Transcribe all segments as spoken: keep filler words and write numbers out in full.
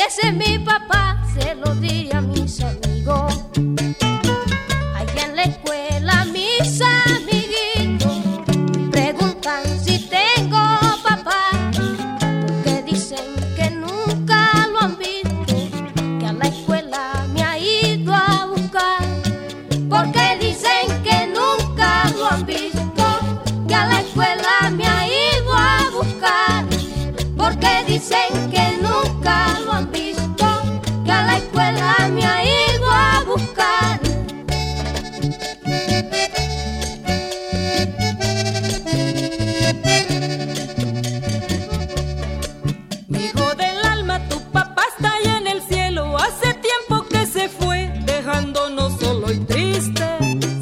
ese es mi papá, se lo diré a mis amigos. Allá en la escuela mis amiguitos preguntan si tengo papá, porque dicen que nunca lo han visto, que a la escuela me ha ido a buscar. Porque dicen que nunca lo han visto, que a la escuela me ha ido a buscar. Porque dicen que nunca lo han visto, que a la escuela me ha ido a buscar. Hijo del alma, tu papá está allá en el cielo. Hace tiempo que se fue, dejándonos solo y tristes.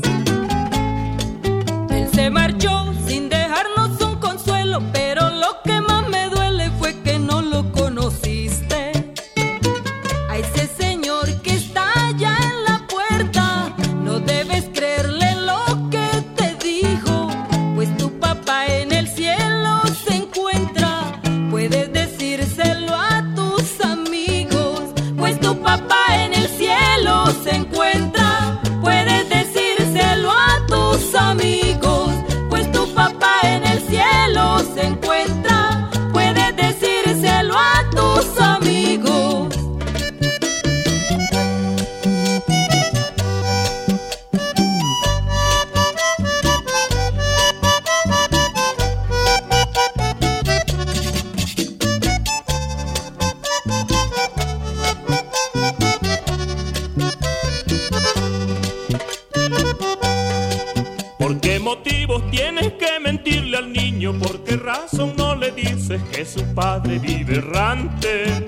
Él se marchó sin dejarnos un consuelo, pero lo que más me duele fue que no lo conociste. A ese señor que está allá en la puerta, no debes creerle lo que te dijo, pues tu papá en el cielo se encuentra. Puedes decírselo a tus amigos, pues tu papá en el cielo se encuentra. Puedes decírselo a tus amigos, pues tu papá en el cielo se encuentra. Puedes decírselo a tus amigos. ¿Por qué motivos tienes que mentirle al niño? ¿Por qué razón no le dices que su padre vive errante?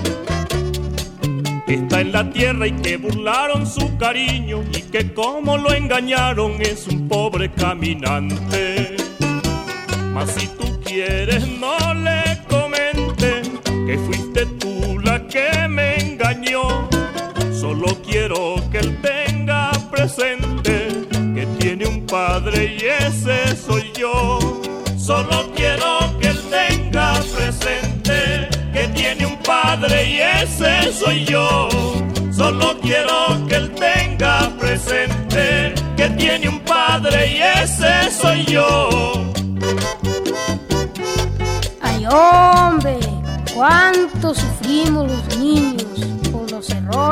Está en la tierra y que burlaron su cariño, y que como lo engañaron es un pobre caminante. Mas si tú quieres no le comentes que fuiste tú la que me engañó. Solo quiero que él tenga presente que tiene un padre y ese soy yo. Solo quiero que él tenga presente que tiene un padre y ese soy yo. Solo quiero que él tenga presente que tiene un padre y ese soy yo. Ay, hombre, cuánto sufrimos los niños por los errores